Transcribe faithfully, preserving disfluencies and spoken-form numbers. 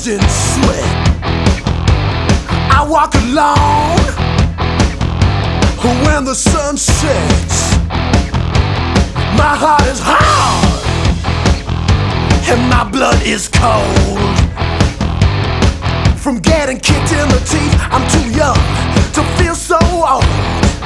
drenched in sweat. I walk alone when the sun sets. My heart is hard and my blood is cold. From getting kicked in the teeth, I'm too young to feel so old.